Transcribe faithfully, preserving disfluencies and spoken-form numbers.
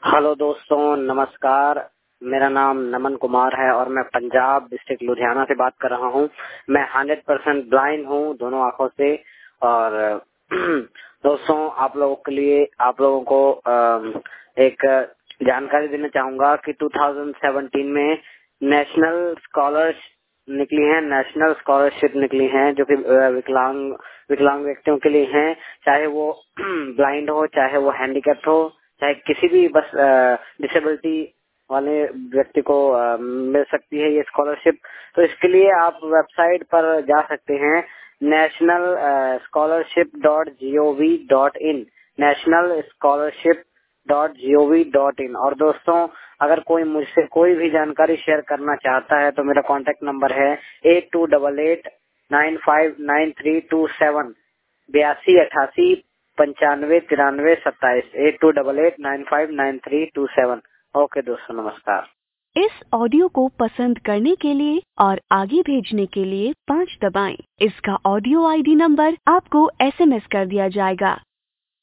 Hello दोस्तों, नमस्कार। मेरा नाम नमन कुमार है और मैं पंजाब डिस्ट्रिक्ट लुधियाना से बात कर रहा हूँ। मैं हंड्रेड परसेंट ब्लाइंड हूँ दोनों आंखों से। और दोस्तों, आप लोगों के लिए आप लोगों को एक जानकारी देना चाहूंगा कि दो हज़ार सत्रह में नेशनल स्कॉलर्स निकली हैं, नेशनल स्कॉलरशिप निकली हैं जो कि विकलांग विकलांग व्यक्तियों के लिए हैं, चाहे वो ब्लाइंड हो, चाहे वो हैंडीकैप्ड हो, चाहे किसी भी बस डिसेबिलिटी वाले व्यक्ति को आ, मिल सकती है ये स्कॉलरशिप। तो इसके लिए आप वेबसाइट पर जा सकते हैं national scholarship dot G O V dot in, national scholarship dot G O V dot in. और दोस्तों, अगर कोई मुझसे कोई भी जानकारी शेयर करना चाहता है तो मेरा कॉन्टेक्ट नंबर है eight two double eight nine five nine three two seven, बयासी अठासी पंचानवे तिरानवे सत्ताईस, eight two double eight nine five nine three two seven. Okay दोस्तों, नमस्कार। इस ऑडियो को पसंद करने के लिए और आगे भेजने के लिए पाँच दबाएं। इसका ऑडियो आई डी नंबर आपको एस एम एस कर दिया जाएगा।